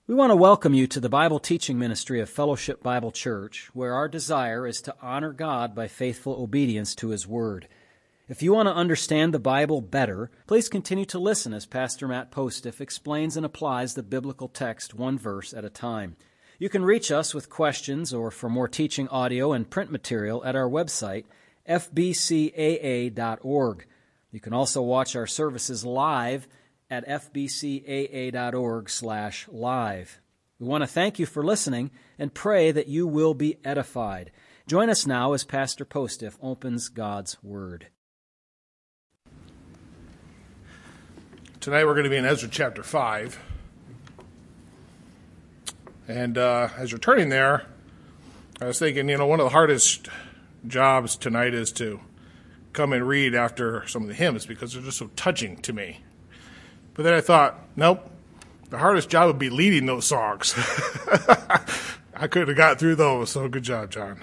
We want to welcome you to the Bible teaching ministry of Fellowship Bible Church, where our desire is to honor God by faithful obedience to His Word. If you want to understand the Bible better, please continue to listen as Pastor Matt Postiff explains and applies the biblical text one verse at a time. You can reach us with questions or for more teaching audio and print material at our website, fbcaa.org. You can also watch our services live at fbcaa.org/live. We want to thank you for listening and pray that you will be edified. Join us now as Pastor Postiff opens God's Word. Tonight we're going to be in Ezra chapter 5. And as you're turning there, I was thinking, one of the hardest jobs tonight is to come and read after some of the hymns because they're just so touching to me. But then I thought, nope, the hardest job would be leading those songs. I could have got through those, so good job, John.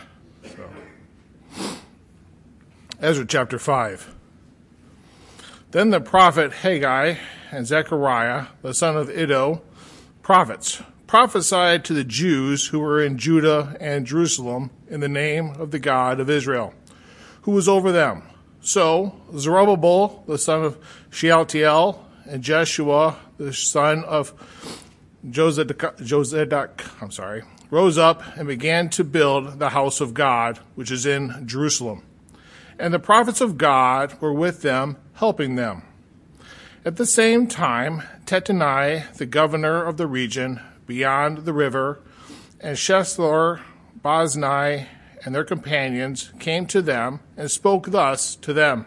Ezra chapter 5. Then the prophet Haggai and Zechariah, the son of Iddo, prophets, prophesied to the Jews who were in Judah and Jerusalem in the name of the God of Israel, who was over them. So Zerubbabel, the son of Shealtiel, and Jeshua, the son of Josedek, rose up and began to build the house of God, which is in Jerusalem. And the prophets of God were with them, helping them. At the same time, Tattenai, the governor of the region beyond the river, and Shethar-Boznai and their companions came to them and spoke thus to them: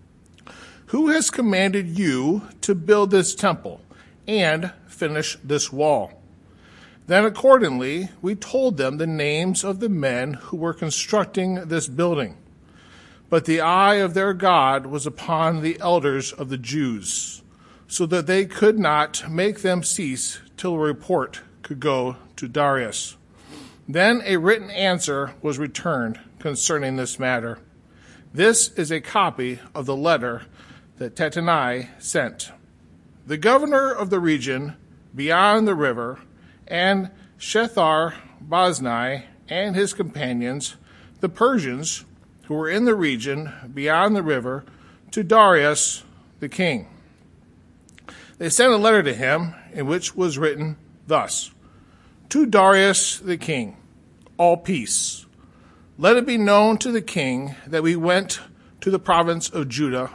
Who has commanded you to build this temple and finish this wall? Then accordingly, we told them the names of the men who were constructing this building. But the eye of their God was upon the elders of the Jews, so that they could not make them cease till a report could go to Darius. Then a written answer was returned concerning this matter. This is a copy of the letter that Tattenai sent. The governor of the region beyond the river, and Shethar-Boznai and his companions, the Persians who were in the region beyond the river, to Darius the king. They sent a letter to him in which was written thus: To Darius the king, all peace. Let it be known to the king that we went to the province of Judea,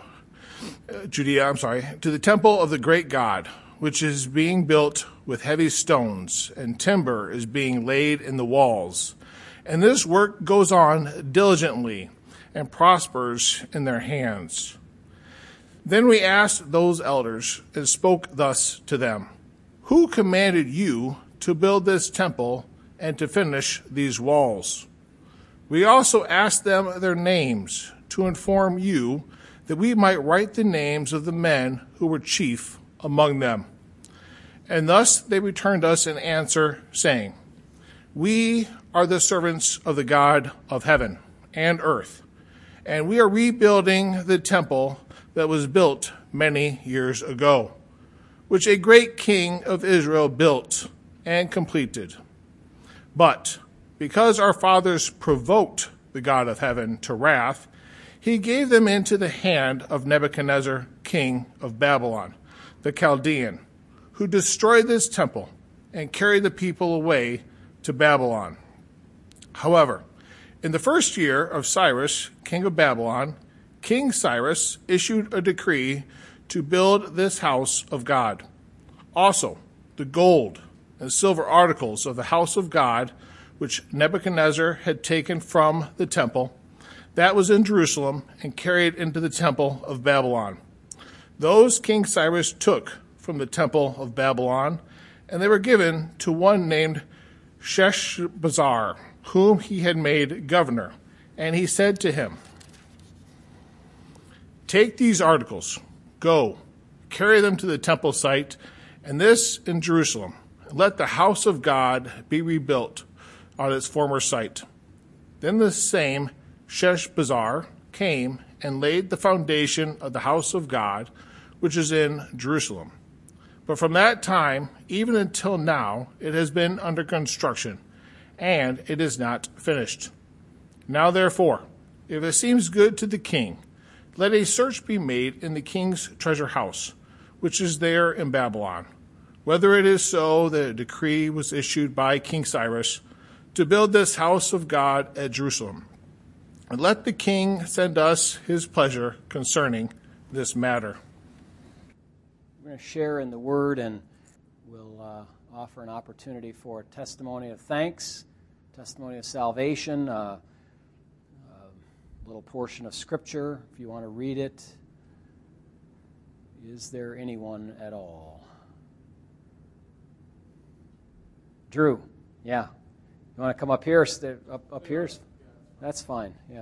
to the temple of the great God, which is being built with heavy stones, and timber is being laid in the walls. And this work goes on diligently and prospers in their hands. Then we asked those elders and spoke thus to them: Who commanded you to build this temple and to finish these walls? We also asked them their names to inform you that we might write the names of the men who were chief among them. And thus they returned us an answer, saying, We are the servants of the God of heaven and earth, and we are rebuilding the temple that was built many years ago, which a great king of Israel built and completed. But because our fathers provoked the God of heaven to wrath, he gave them into the hand of Nebuchadnezzar, king of Babylon, the Chaldean, who destroyed this temple and carried the people away to Babylon. However, in the first year of Cyrus, king of Babylon, King Cyrus issued a decree to build this house of God. Also, the gold and silver articles of the house of God, which Nebuchadnezzar had taken from the temple, that was in Jerusalem, and carried into the temple of Babylon. Those King Cyrus took from the temple of Babylon, and they were given to one named Sheshbazzar, whom he had made governor. And he said to him, Take these articles, go, carry them to the temple site, and this in Jerusalem. Let the house of God be rebuilt on its former site. Then the same Sheshbazzar came and laid the foundation of the house of God, which is in Jerusalem. But from that time, even until now, it has been under construction, and it is not finished. Now therefore, if it seems good to the king, let a search be made in the king's treasure house, which is there in Babylon, whether it is so that a decree was issued by King Cyrus to build this house of God at Jerusalem. And let the king send us his pleasure concerning this matter. We're going to share in the Word, and we'll offer an opportunity for a testimony of thanks, testimony of salvation, a little portion of Scripture, if you want to read it. Is there anyone at all? Drew, yeah. You want to come up here? Up here? That's fine, yeah.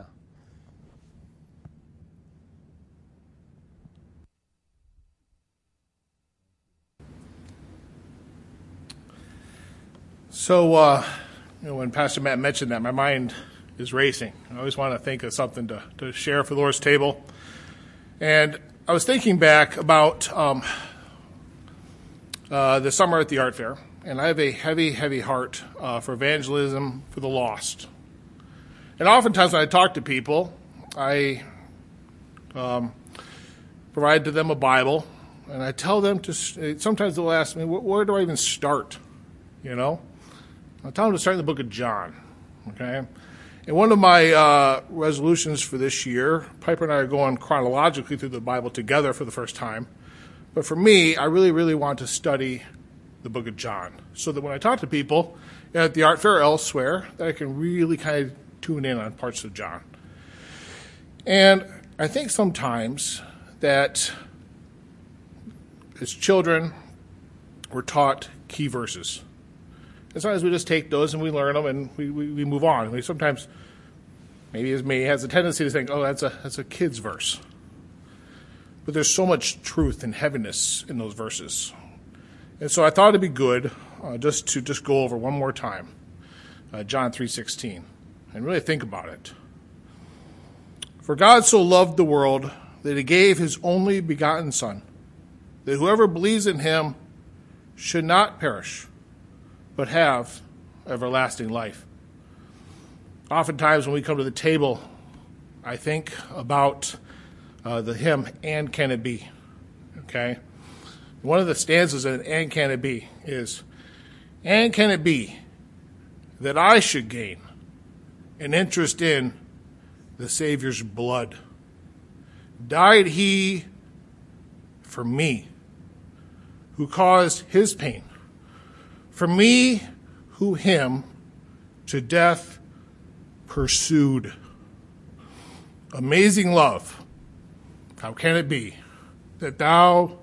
So, when Pastor Matt mentioned that, my mind is racing. I always want to think of something to share for the Lord's table. And I was thinking back about the summer at the art fair, and I have a heavy, heavy heart for evangelism for the lost. And oftentimes when I talk to people, I provide to them a Bible, and I tell them to, sometimes they'll ask me, where do I even start? You know? I'll tell them to start in the book of John, okay? And one of my resolutions for this year, Piper and I are going chronologically through the Bible together for the first time. But for me, I really, really want to study the book of John so that when I talk to people at the art fair or elsewhere, that I can really kind of tune in on parts of John. And I think sometimes that as children, we're taught key verses. And sometimes we just take those and we learn them and we move on. We sometimes, maybe as me, has a tendency to think, oh, that's a kid's verse. But there's so much truth and heaviness in those verses. And so I thought it'd be good just to go over one more time, John 3:16, and really think about it. For God so loved the world that he gave his only begotten Son, that whoever believes in him should not perish, but have everlasting life. Oftentimes when we come to the table, I think about the hymn, And Can It Be? Okay? One of the stanzas in And Can It Be is, and can it be that I should gain an interest in the Savior's blood? Died he for me, who caused his pain, for me who him to death pursued. Amazing love, how can it be that thou,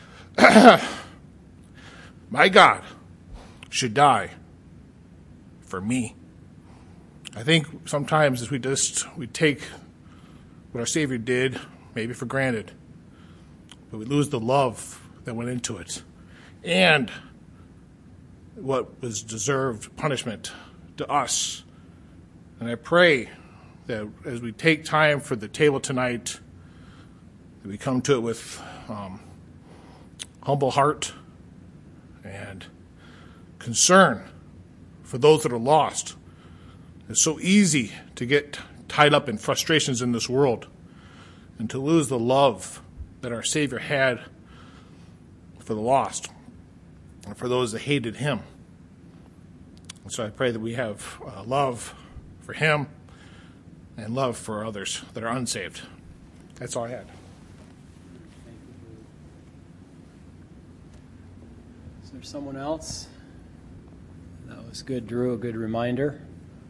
my God, should die for me? I think sometimes as we take what our Savior did maybe for granted, but we lose the love that went into it and what was deserved punishment to us. And I pray that as we take time for the table tonight, that we come to it with humble heart and concern for those that are lost. It's so easy to get tied up in frustrations in this world and to lose the love that our Savior had for the lost and for those that hated him. And so I pray that we have love for him and love for others that are unsaved. That's all I had. Is there someone else? That was good, Drew, a good reminder.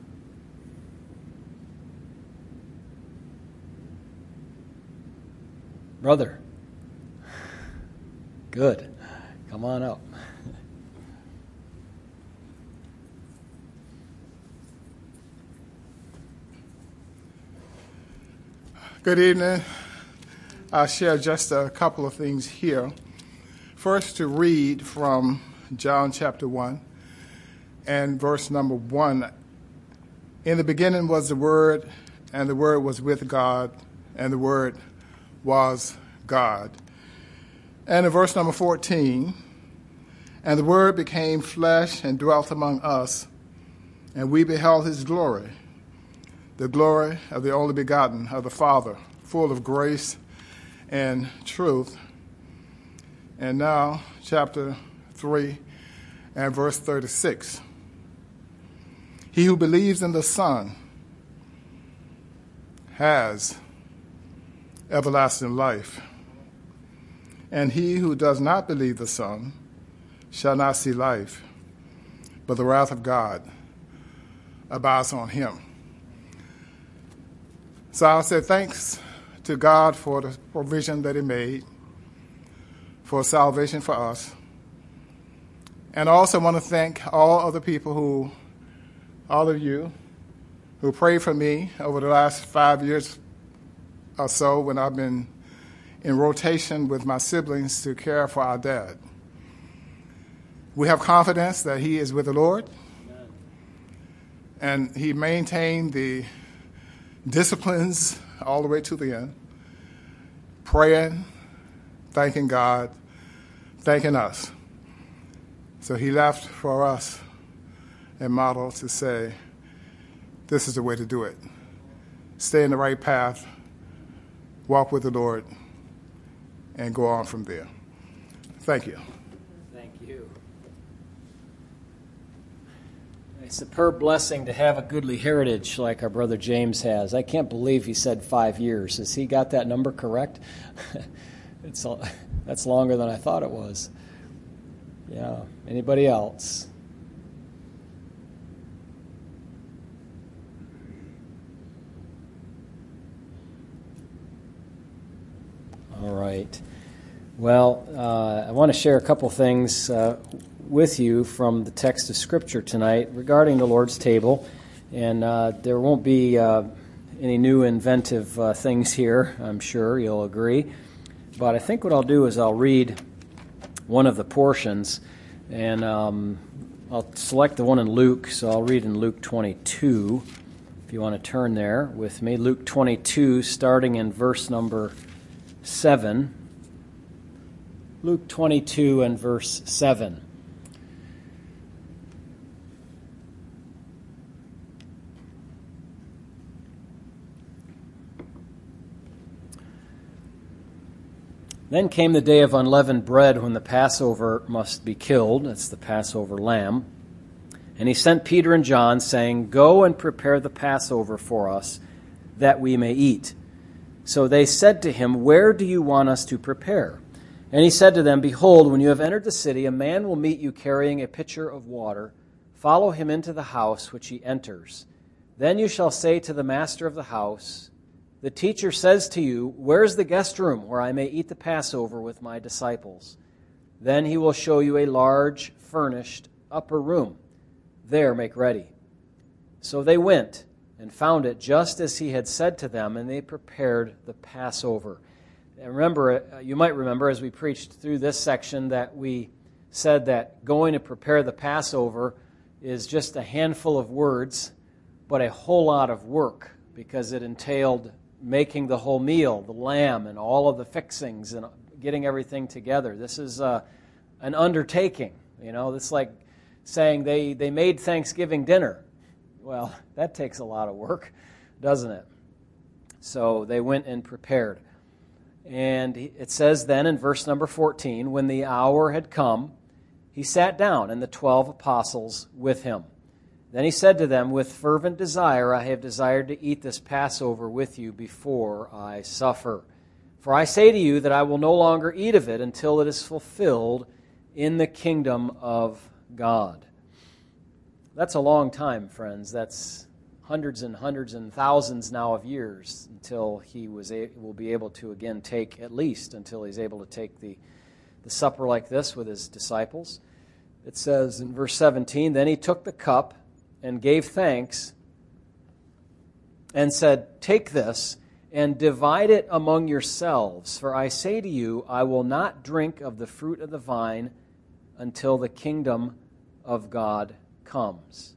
Brother. Good. Come on up. Good evening. I'll share just a couple of things here. First, to read from John chapter 1 and verse number 1. In the beginning was the Word, and the Word was with God, and the Word was God. And in verse number 14, And the Word became flesh and dwelt among us, and we beheld his glory, the glory of the only begotten of the Father, full of grace and truth. And now, chapter 3 and verse 36. He who believes in the Son has everlasting life, and he who does not believe the Son shall not see life, but the wrath of God abides on him. So I'll say thanks to God for the provision that he made for salvation for us. And I also want to thank all of the people all of you who prayed for me over the last 5 years or so when I've been in rotation with my siblings to care for our dad. We have confidence that he is with the Lord. Amen. And he maintained the disciplines all the way to the end, praying, thanking God, thanking us. So he left for us a model to say, this is the way to do it. Stay in the right path, walk with the Lord, and go on from there. Thank you. Thank you. A superb blessing to have a goodly heritage like our brother James has. I can't believe he said 5 years. Has he got that number correct? That's longer than I thought it was. Yeah. Anybody else? All right. Well, I want to share a couple things with you from the text of Scripture tonight regarding the Lord's table. And there won't be any new inventive things here, I'm sure you'll agree. But I think what I'll do is I'll read one of the portions, and I'll select the one in Luke, so I'll read in Luke 22, if you want to turn there with me. Luke 22, starting in verse number 7. Luke 22 and verse 7. Then came the day of unleavened bread when the Passover must be killed. That's the Passover lamb. And he sent Peter and John, saying, "Go and prepare the Passover for us, that we may eat." So they said to him, "Where do you want us to prepare?" And he said to them, "Behold, when you have entered the city, a man will meet you carrying a pitcher of water. Follow him into the house which he enters. Then you shall say to the master of the house, 'The teacher says to you, where is the guest room where I may eat the Passover with my disciples?' Then he will show you a large, furnished upper room. There make ready." So they went and found it just as he had said to them, and they prepared the Passover. And remember, you might remember as we preached through this section that we said that going to prepare the Passover is just a handful of words, but a whole lot of work, because it entailed making the whole meal, the lamb, and all of the fixings, and getting everything together. This is an undertaking. It's like saying they made Thanksgiving dinner. Well, that takes a lot of work, doesn't it? So they went and prepared. And it says then in verse number 14, when the hour had come, he sat down, and the 12 apostles with him. Then he said to them, "With fervent desire I have desired to eat this Passover with you before I suffer. For I say to you that I will no longer eat of it until it is fulfilled in the kingdom of God." That's a long time, friends. That's hundreds and thousands now of years until he will be able to again take, at least until he's able to take the supper like this with his disciples. It says in verse 17, "Then he took the cup and gave thanks and said, 'Take this and divide it among yourselves. For I say to you, I will not drink of the fruit of the vine until the kingdom of God comes.'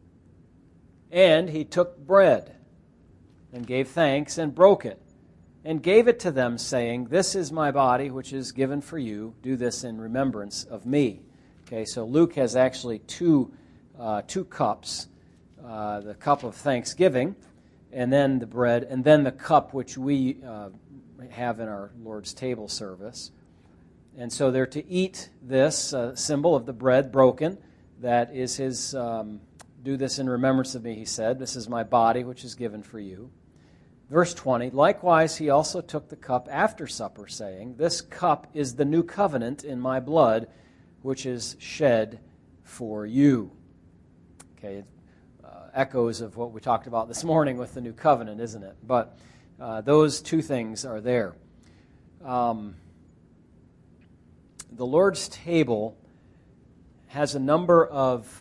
And he took bread and gave thanks and broke it and gave it to them, saying, 'This is my body, which is given for you. Do this in remembrance of me.' Okay, so Luke has actually two cups, the cup of thanksgiving, and then the bread, and then the cup which we have in our Lord's table service. And so they're to eat this symbol of the bread broken. That is his, do this in remembrance of me, he said. This is my body, which is given for you. Verse 20, likewise he also took the cup after supper, saying, this cup is the new covenant in my blood, which is shed for you. Okay, echoes of what we talked about this morning with the new covenant, isn't it? But those two things are there. The Lord's table has a number of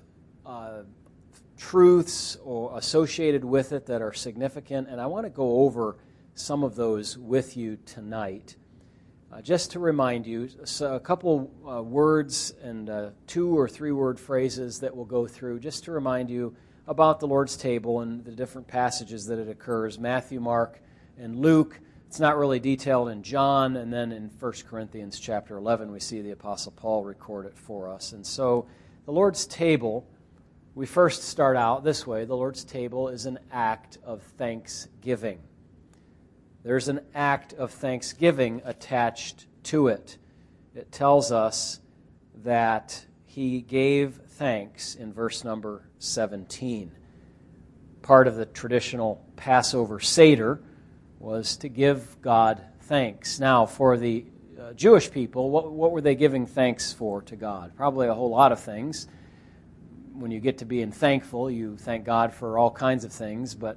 truths or associated with it that are significant, and I want to go over some of those with you tonight. Just to remind you, a couple words and 2 or 3 word phrases that we'll go through just to remind you about the Lord's table and the different passages that it occurs, Matthew, Mark, and Luke. It's not really detailed in John, and then in 1 Corinthians chapter 11 we see the Apostle Paul record it for us. And so the Lord's table, we first start out this way. The Lord's table is an act of thanksgiving. There's an act of thanksgiving attached to it. It tells us that he gave thanks in verse number 17. Part of the traditional Passover Seder was to give God thanks. Now, for the Jewish people, what were they giving thanks for to God? Probably a whole lot of things. When you get to being thankful, you thank God for all kinds of things, but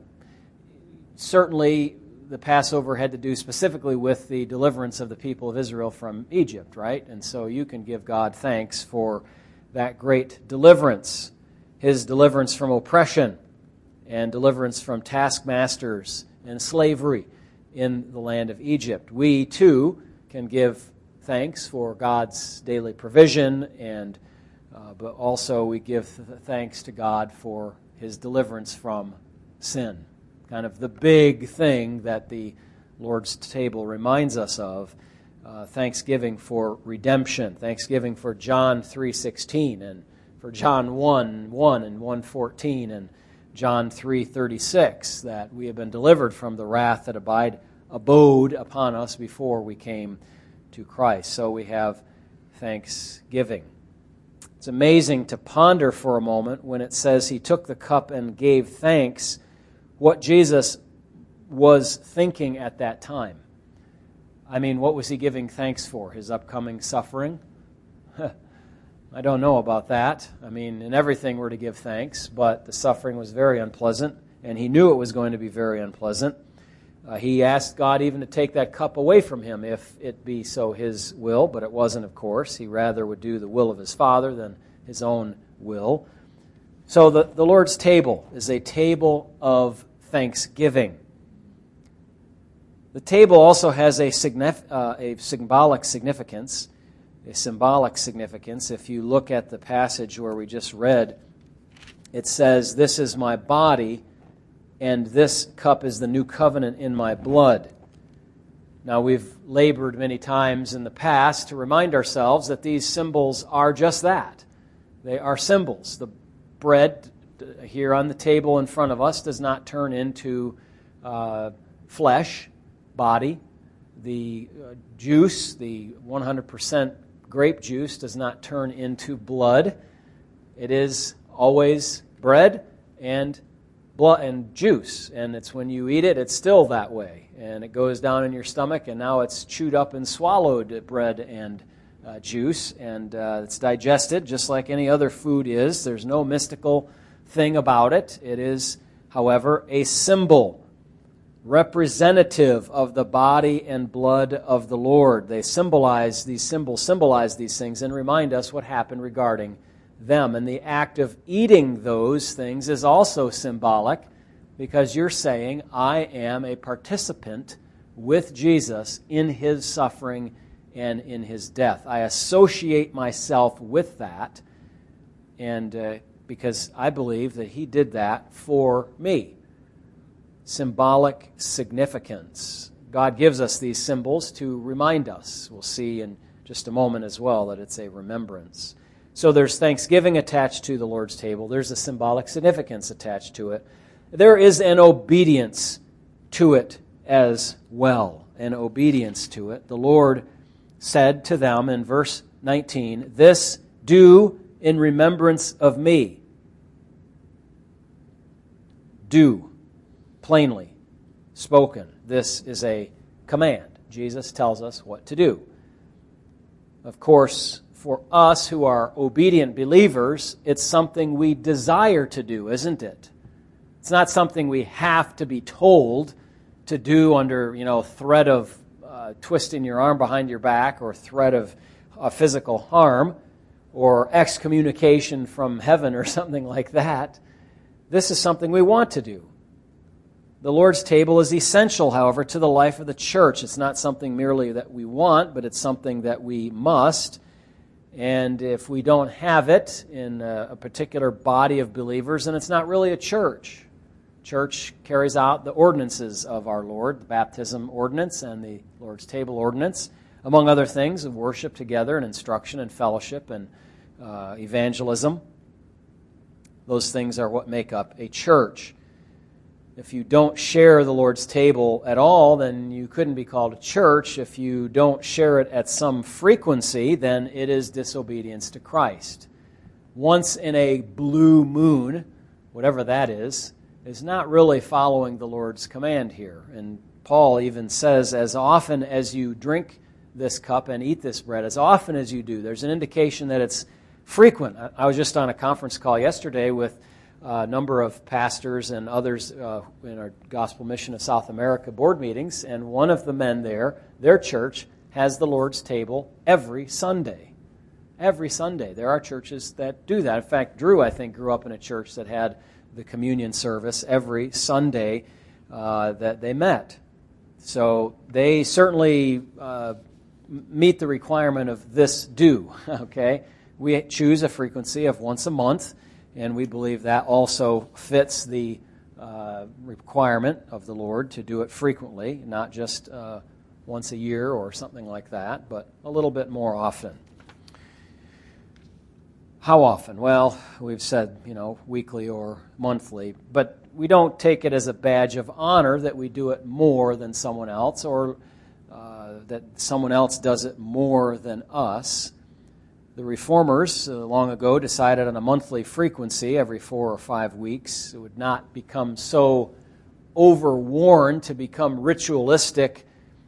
certainly the Passover had to do specifically with the deliverance of the people of Israel from Egypt, right? And so you can give God thanks for that great deliverance, his deliverance from oppression and deliverance from taskmasters and slavery in the land of Egypt. We, too, can give thanks for God's daily provision, and but also we give thanks to God for his deliverance from sin. Kind of the big thing that the Lord's table reminds us of, thanksgiving for redemption, thanksgiving for John 3:16, and for John 1:1 and 1:14, and John 3:36, that we have been delivered from the wrath that abode upon us before we came to Christ. So we have thanksgiving. It's amazing to ponder for a moment when it says he took the cup and gave thanks, what Jesus was thinking at that time. I mean, what was he giving thanks for? His upcoming suffering? I don't know about that. I mean, in everything we're to give thanks, but the suffering was very unpleasant, and he knew it was going to be very unpleasant. He asked God even to take that cup away from him if it be so his will, but it wasn't, of course. He rather would do the will of his Father than his own will. So the Lord's table is a table of thanksgiving. The table also has a symbolic significance. If you look at the passage where we just read, it says, "This is my body, and this cup is the new covenant in my blood." Now, we've labored many times in the past to remind ourselves that these symbols are just that. They are symbols. The bread here on the table in front of us does not turn into flesh, body. The juice, the 100% grape juice, does not turn into blood. It is always bread and blood and juice, and it's when you eat it, it's still that way, and it goes down in your stomach, and now it's chewed up and swallowed, bread and juice, and it's digested just like any other food is. There's no mystical thing about it. It is, however, a symbol, representative of the body and blood of the Lord. These symbols symbolize these things and remind us what happened regarding them. And the act of eating those things is also symbolic, because you're saying, I am a participant with Jesus in his suffering and in his death. I associate myself with that, and because I believe that he did that for me. Symbolic significance. God gives us these symbols to remind us. We'll see in just a moment as well that it's a remembrance. So there's thanksgiving attached to the Lord's table. There's a symbolic significance attached to it. There is an obedience to it as well. An obedience to it. The Lord said to them in verse 19, "This do in remembrance of me." Do, plainly spoken. This is a command. Jesus tells us what to do. Of course, for us who are obedient believers, it's something we desire to do, isn't it? It's not something we have to be told to do under, threat of twisting your arm behind your back or threat of physical harm or excommunication from heaven or something like that. This is something we want to do. The Lord's table is essential, however, to the life of the church. It's not something merely that we want, but it's something that we must. And if we don't have it in a particular body of believers, then it's not really a church. Church carries out the ordinances of our Lord, the baptism ordinance and the Lord's table ordinance, among other things, of worship together and instruction and fellowship and evangelism. Those things are what make up a church. If you don't share the Lord's table at all, then you couldn't be called a church. If you don't share it at some frequency, then it is disobedience to Christ. Once in a blue moon, whatever that is not really following the Lord's command here. And Paul even says, as often as you drink this cup and eat this bread, as often as you do, there's an indication that it's frequent. I was just on a conference call yesterday with a number of pastors and others in our Gospel Mission of South America board meetings, and one of the men there, their church, has the Lord's table every Sunday. Every Sunday. There are churches that do that. In fact, Drew, I think, grew up in a church that had the communion service every Sunday that they met. So they certainly meet the requirement of this do, okay? We choose a frequency of once a month, and we believe that also fits the requirement of the Lord to do it frequently, not just once a year or something like that, but a little bit more often. How often? Well, we've said, weekly or monthly, but we don't take it as a badge of honor that we do it more than someone else or that someone else does it more than us. The Reformers long ago decided on a monthly frequency every 4 or 5 weeks. It would not become so overworn to become ritualistic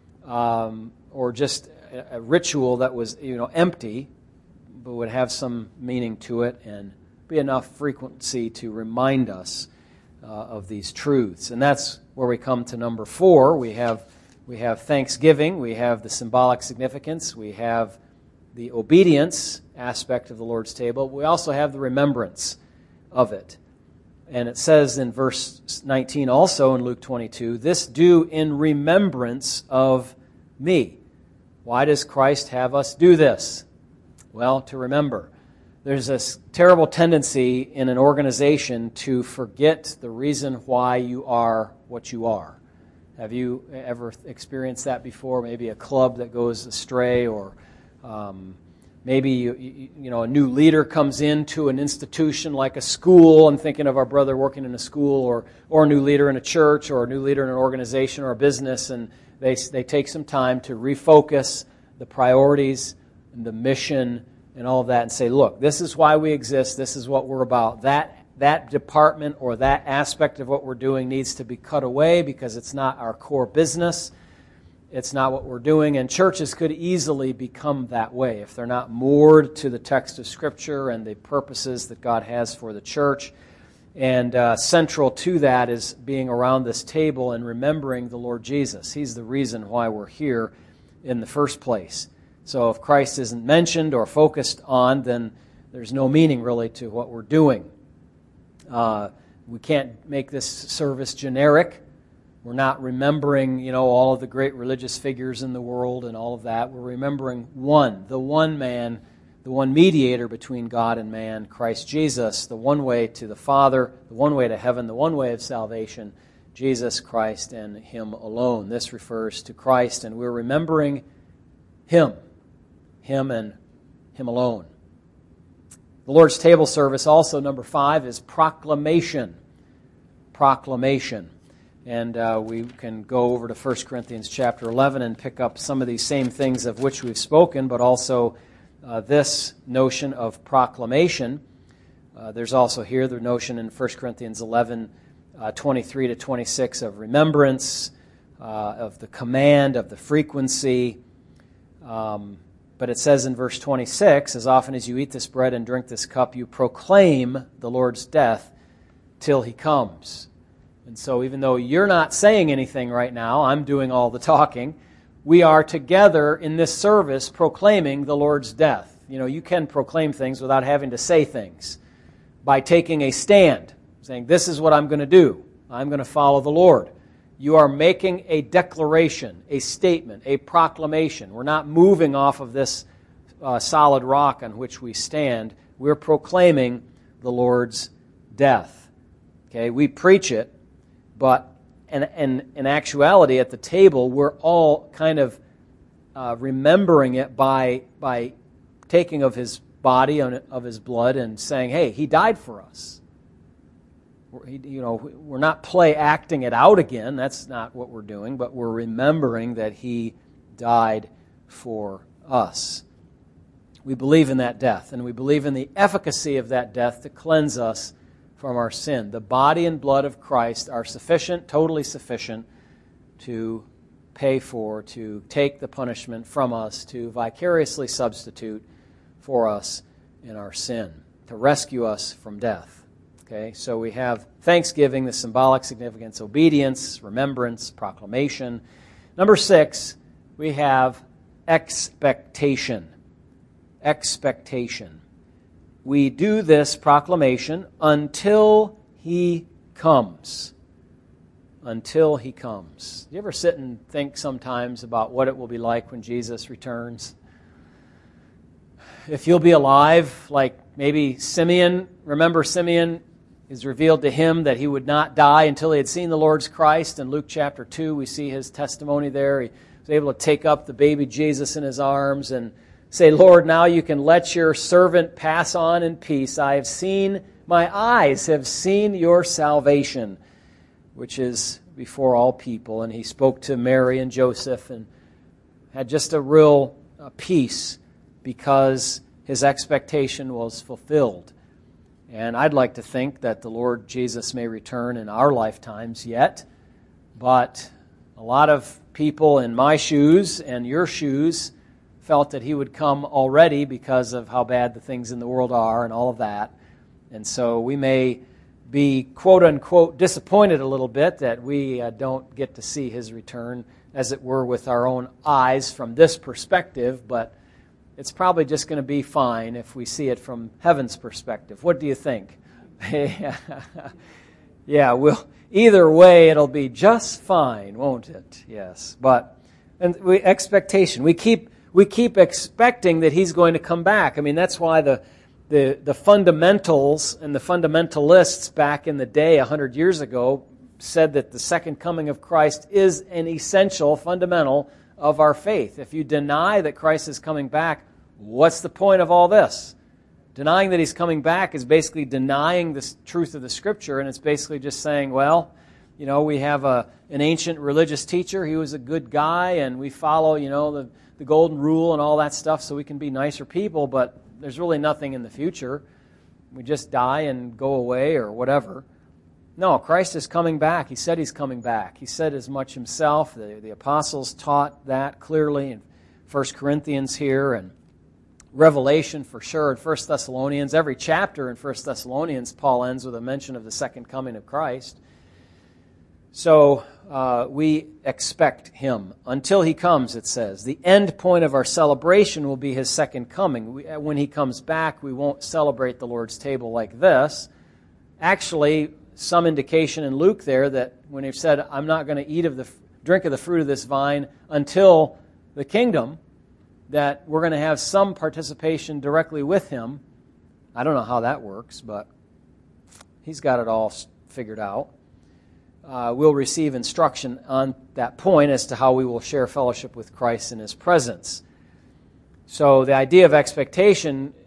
or just a ritual that was empty, but would have some meaning to it and be enough frequency to remind us of these truths. And that's where we come to number 4. We have thanksgiving, we have the symbolic significance, we have the obedience aspect of the Lord's table. We also have the remembrance of it. And it says in verse 19 also in Luke 22, "This do in remembrance of me." Why does Christ have us do this? Well, to remember. There's this terrible tendency in an organization to forget the reason why you are what you are. Have you ever experienced that before? Maybe a club that goes astray, or maybe a new leader comes into an institution like a school. I'm thinking of our brother working in a school, or a new leader in a church, or a new leader in an organization or a business, and they take some time to refocus the priorities and the mission and all of that and say, look, this is why we exist, this is what we're about. That department or that aspect of what we're doing needs to be cut away because it's not our core business. It's not what we're doing. And churches could easily become that way if they're not moored to the text of Scripture and the purposes that God has for the church. And central to that is being around this table and remembering the Lord Jesus. He's the reason why we're here in the first place. So if Christ isn't mentioned or focused on, then there's no meaning really to what we're doing. We can't make this service generic. We're not remembering, all of the great religious figures in the world and all of that. We're remembering the one man, the one mediator between God and man, Christ Jesus, the one way to the Father, the one way to heaven, the one way of salvation, Jesus Christ and Him alone. This refers to Christ, and we're remembering Him and Him alone. The Lord's table service also, number 5, is proclamation. Proclamation. And we can go over to 1 Corinthians chapter 11 and pick up some of these same things of which we've spoken, but also this notion of proclamation. There's also here the notion in 1 Corinthians 11, 23 to 26 of remembrance, of the command, of the frequency. But it says in verse 26, as often as you eat this bread and drink this cup, you proclaim the Lord's death till He comes. And so even though you're not saying anything right now, I'm doing all the talking, we are together in this service proclaiming the Lord's death. You know, you can proclaim things without having to say things. By taking a stand, saying, this is what I'm going to do. I'm going to follow the Lord. You are making a declaration, a statement, a proclamation. We're not moving off of this solid rock on which we stand. We're proclaiming the Lord's death. Okay, we preach it, but in actuality, at the table, we're all kind of remembering it by taking of His body, of His blood, and saying, hey, He died for us. We're not acting it out again. That's not what we're doing, but we're remembering that He died for us. We believe in that death, and we believe in the efficacy of that death to cleanse us from our sin. The body and blood of Christ are sufficient, totally sufficient, to pay for, to take the punishment from us, to vicariously substitute for us in our sin, to rescue us from death. Okay, so we have thanksgiving, the symbolic significance, obedience, remembrance, proclamation. Number 6, we have expectation. Expectation. We do this proclamation until He comes. Until He comes. Do you ever sit and think sometimes about what it will be like when Jesus returns? If you'll be alive, like maybe Simeon, remember Simeon is revealed to him that he would not die until he had seen the Lord's Christ. In Luke chapter 2, we see his testimony there. He was able to take up the baby Jesus in his arms and say, Lord, now you can let your servant pass on in peace. My eyes have seen your salvation, which is before all people. And he spoke to Mary and Joseph and had just a real peace because his expectation was fulfilled. And I'd like to think that the Lord Jesus may return in our lifetimes yet, but a lot of people in my shoes and your shoes felt that He would come already because of how bad the things in the world are and all of that. And so we may be, quote-unquote, disappointed a little bit that we don't get to see His return, as it were, with our own eyes from this perspective, but it's probably just going to be fine if we see it from heaven's perspective. What do you think? Yeah, either way, it'll be just fine, won't it? Yes. Expectation. We keep expecting that He's going to come back. I mean, that's why the fundamentals and the fundamentalists back in the day, 100 years ago, said that the second coming of Christ is an essential, fundamental of our faith. If you deny that Christ is coming back, what's the point of all this? Denying that He's coming back is basically denying the truth of the Scripture, and it's basically just saying, well, we have an ancient religious teacher. He was a good guy, and we follow, the golden rule and all that stuff so we can be nicer people, but there's really nothing in the future. We just die and go away or whatever. No, Christ is coming back. He said He's coming back. He said as much Himself. The apostles taught that clearly in 1 Corinthians here, and Revelation for sure, in 1 Thessalonians. Every chapter in 1 Thessalonians, Paul ends with a mention of the second coming of Christ. So we expect Him. Until He comes, it says. The end point of our celebration will be His second coming. When He comes back, we won't celebrate the Lord's table like this. Actually, some indication in Luke there that when He said, I'm not going to drink of the fruit of this vine until the kingdom, that we're going to have some participation directly with Him. I don't know how that works, but He's got it all figured out. We'll receive instruction on that point as to how we will share fellowship with Christ in His presence. So the idea of expectation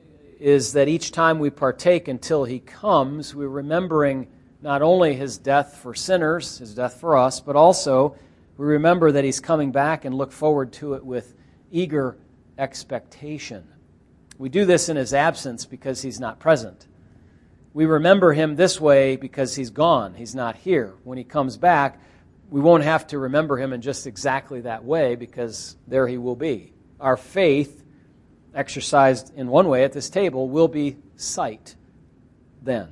is that each time we partake until He comes, we're remembering not only His death for sinners, His death for us, but also we remember that He's coming back and look forward to it with eager expectation. We do this in His absence because He's not present. We remember Him this way because He's gone. He's not here. When He comes back, we won't have to remember Him in just exactly that way because there He will be. Our faith, exercised in one way at this table, will be sight then.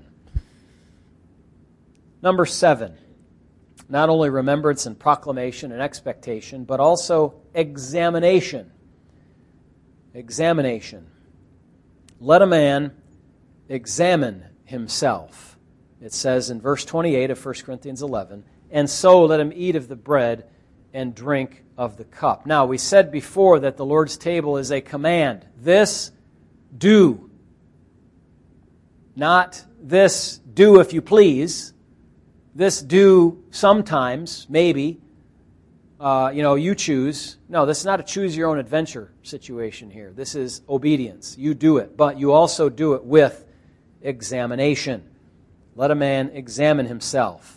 Number 7, not only remembrance and proclamation and expectation, but also examination. Examination. Let a man examine himself. It says in verse 28 of 1 Corinthians 11, and so let him eat of the bread and drink of the cup. Now, we said before that the Lord's table is a command. This do. Not this do if you please. This do sometimes, maybe. You choose. No, this is not a choose your own adventure situation here. This is obedience. You do it, but you also do it with examination. Let a man examine himself.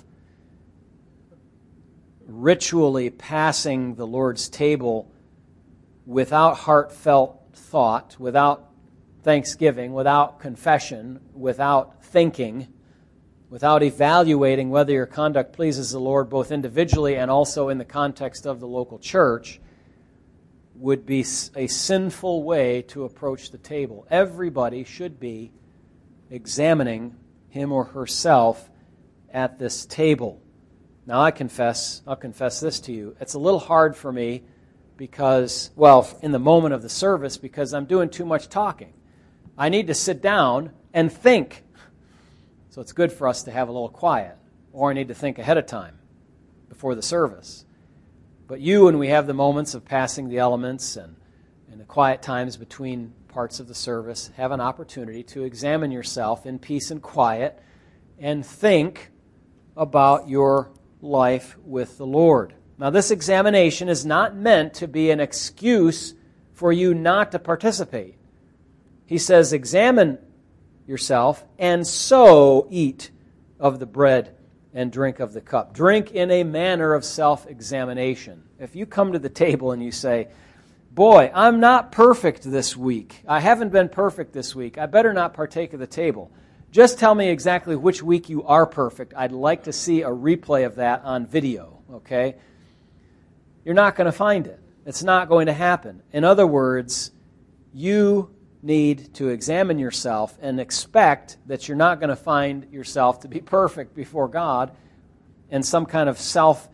Ritually passing the Lord's table without heartfelt thought, without thanksgiving, without confession, without thinking, without evaluating whether your conduct pleases the Lord both individually and also in the context of the local church, would be a sinful way to approach the table. Everybody should be examining him or herself at this table. Now I'll confess this to you. It's a little hard for me because, in the moment of the service, because I'm doing too much talking. I need to sit down and think. So it's good for us to have a little quiet. Or I need to think ahead of time before the service. But when we have the moments of passing the elements and the quiet times between parts of the service, have an opportunity to examine yourself in peace and quiet and think about your life with the Lord. Now, this examination is not meant to be an excuse for you not to participate. He says, examine yourself and so eat of the bread and drink of the cup. Drink in a manner of self-examination. If you come to the table and you say, boy, I'm not perfect this week. I haven't been perfect this week. I better not partake of the table. Just tell me exactly which week you are perfect. I'd like to see a replay of that on video, okay? You're not going to find it. It's not going to happen. In other words, you need to examine yourself and expect that you're not going to find yourself to be perfect before God in some kind of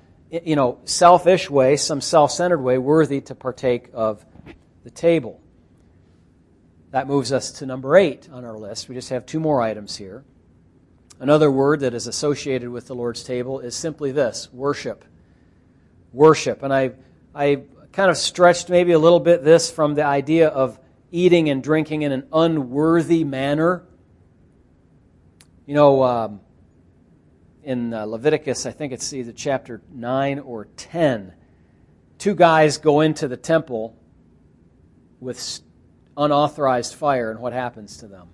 selfish way, some self-centered way, worthy to partake of the table. That moves us to number 8 on our list. We just have 2 more items here. Another word that is associated with the Lord's table is simply this, worship. Worship. And I kind of stretched maybe a little bit this from the idea of eating and drinking in an unworthy manner. In Leviticus, I think it's either chapter 9 or 10, 2 guys go into the temple with unauthorized fire, and what happens to them?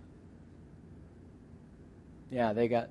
Yeah, they got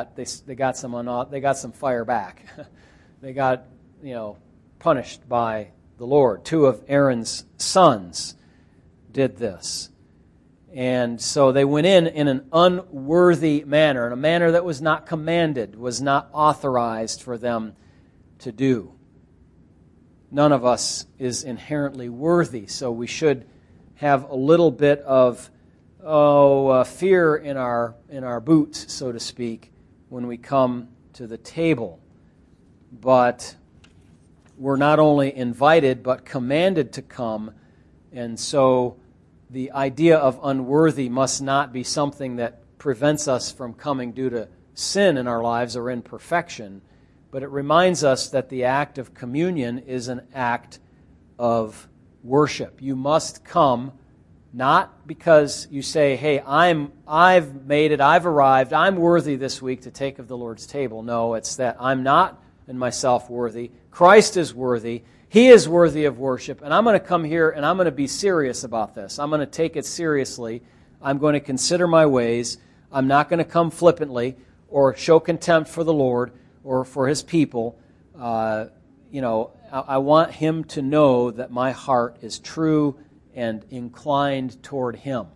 some fire back. They got punished by the Lord. 2 of Aaron's sons did this. And so they went in an unworthy manner, in a manner that was not commanded, was not authorized for them to do. None of us is inherently worthy, so we should have a little bit of fear in our boots, so to speak, when we come to the table. But we're not only invited, but commanded to come, and so the idea of unworthy must not be something that prevents us from coming due to sin in our lives or imperfection, but it reminds us that the act of communion is an act of worship. You must come not because you say, hey, I've made it, I've arrived, I'm worthy this week to take of the Lord's table. No, it's that I'm not in myself worthy. Christ is worthy. He is worthy of worship, and I'm going to come here and I'm going to be serious about this. I'm going to take it seriously. I'm going to consider my ways. I'm not going to come flippantly or show contempt for the Lord or for His people. I want Him to know that my heart is true and inclined toward Him.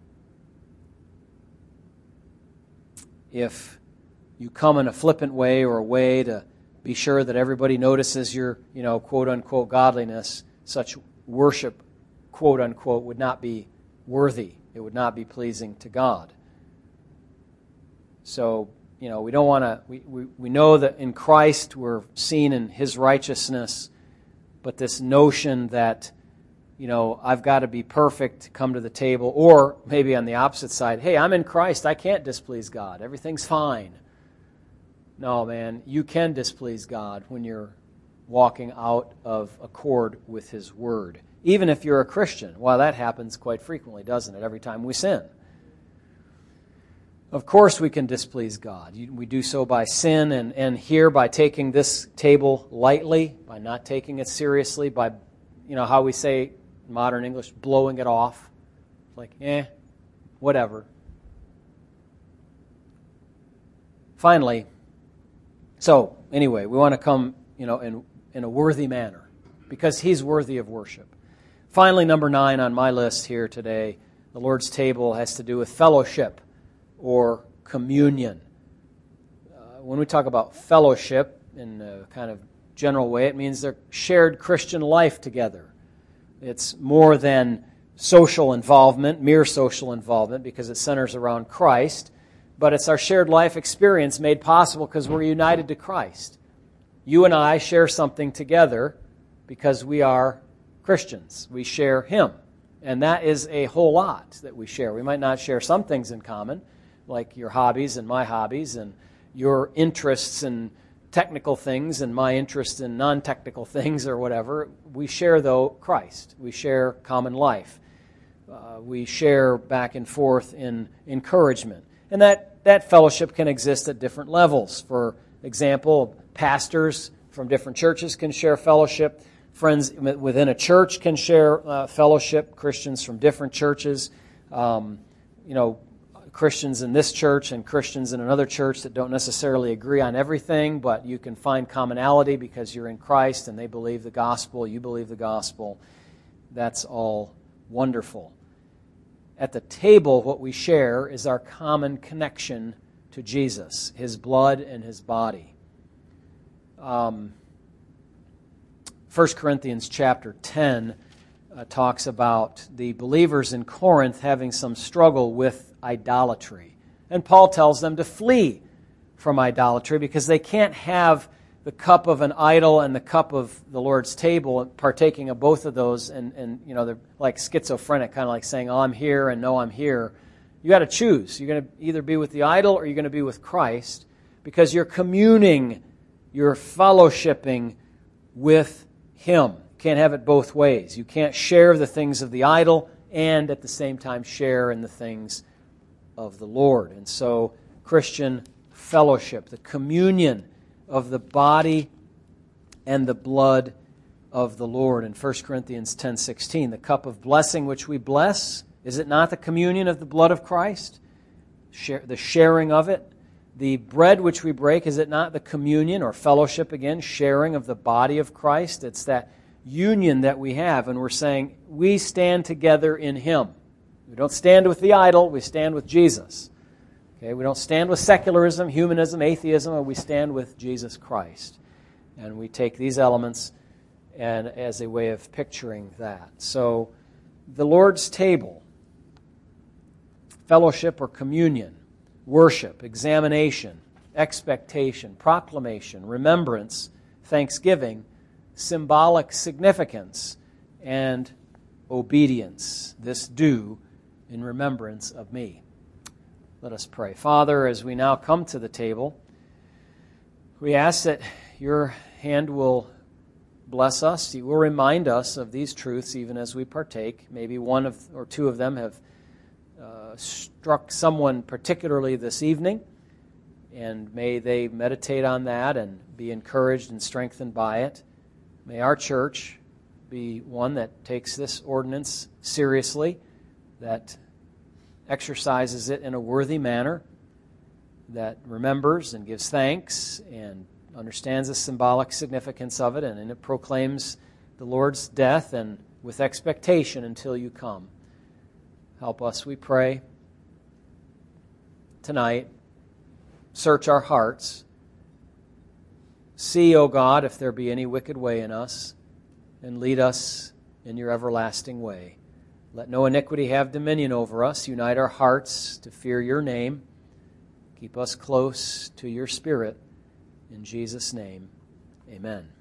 If you come in a flippant way or a way to be sure that everybody notices your, quote-unquote godliness, such worship, quote-unquote, would not be worthy. It would not be pleasing to God. So, we don't want to, we know that in Christ we're seen in His righteousness, but this notion that, I've got to be perfect to come to the table, or maybe on the opposite side, hey, I'm in Christ, I can't displease God, everything's fine. No, man, you can displease God when you're walking out of accord with His Word. Even if you're a Christian. Well, that happens quite frequently, doesn't it? Every time we sin. Of course we can displease God. We do so by sin, and here by taking this table lightly, by not taking it seriously, by, how we say in modern English, blowing it off. Like, whatever. Finally, we want to come, in a worthy manner, because He's worthy of worship. Finally, number 9 on my list here today, the Lord's table has to do with fellowship or communion. When we talk about fellowship in a kind of general way, it means they're shared Christian life together. It's more than social involvement, mere social involvement, because it centers around Christ, but it's our shared life experience made possible because we're united to Christ. You and I share something together because we are Christians. We share Him. And that is a whole lot that we share. We might not share some things in common, like your hobbies and my hobbies, and your interests in technical things and my interest in non-technical things or whatever. We share, though, Christ. We share common life. We share back and forth in encouragement. And that fellowship can exist at different levels. For example, pastors from different churches can share fellowship. Friends within a church can share fellowship. Christians from different churches. Christians in this church and Christians in another church that don't necessarily agree on everything, but you can find commonality because you're in Christ and they believe the gospel, you believe the gospel. That's all wonderful. At the table, what we share is our common connection to Jesus, His blood and His body. 1 Corinthians chapter 10 talks about the believers in Corinth having some struggle with idolatry. And Paul tells them to flee from idolatry because they can't have the cup of an idol and the cup of the Lord's table, partaking of both of those, and they're like schizophrenic, kind of like saying, oh, I'm here and no, I'm here. You got to choose. You're going to either be with the idol or you're going to be with Christ, because you're communing, you're fellowshipping with Him. You can't have it both ways. You can't share the things of the idol and at the same time share in the things of the Lord. And so Christian fellowship, the communion of the body and the blood of the Lord. In 1 Corinthians 10:16, the cup of blessing which we bless, is it not the communion of the blood of Christ? The sharing of it. The bread which we break, is it not the communion or fellowship, again, sharing of the body of Christ? It's that union that we have, and we're saying we stand together in Him. We don't stand with the idol, we stand with Jesus. Okay, we don't stand with secularism, humanism, atheism, we stand with Jesus Christ. And we take these elements and as a way of picturing that. So, the Lord's table, fellowship or communion, worship, examination, expectation, proclamation, remembrance, thanksgiving, symbolic significance, and obedience. This do in remembrance of me. Let us pray. Father, as we now come to the table, we ask that your hand will bless us. You will remind us of these truths even as we partake. Maybe one or two of them have struck someone particularly this evening, and may they meditate on that and be encouraged and strengthened by it. May our church be one that takes this ordinance seriously, that exercises it in a worthy manner, that remembers and gives thanks and understands the symbolic significance of it, and it proclaims the Lord's death and with expectation until you come. Help us, we pray, tonight. Search our hearts. See, O God, if there be any wicked way in us, and lead us in your everlasting way. Let no iniquity have dominion over us. Unite our hearts to fear your name. Keep us close to your Spirit. In Jesus' name, amen.